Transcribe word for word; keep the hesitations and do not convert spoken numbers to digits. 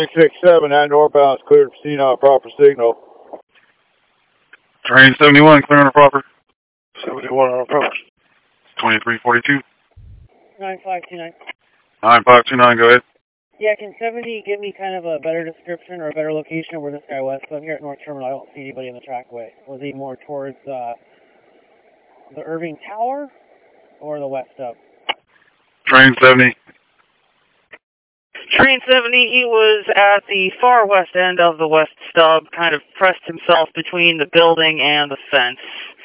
six six seven, that northbound is cleared to proceed on a proper signal. Train seventy-one, clear on a proper. seventy-one on a proper. twenty-three forty-two. nine five two nine. nine five two nine, go ahead. Yeah, can seventy give me kind of a better description or a better location of where this guy was? So I'm here at North Terminal. I don't see anybody in the trackway. Was he more towards uh, the Irving Tower or the west stub? Train seventy. Train seventy, he was at the far west end of the west stub, kind of pressed himself between the building and the fence.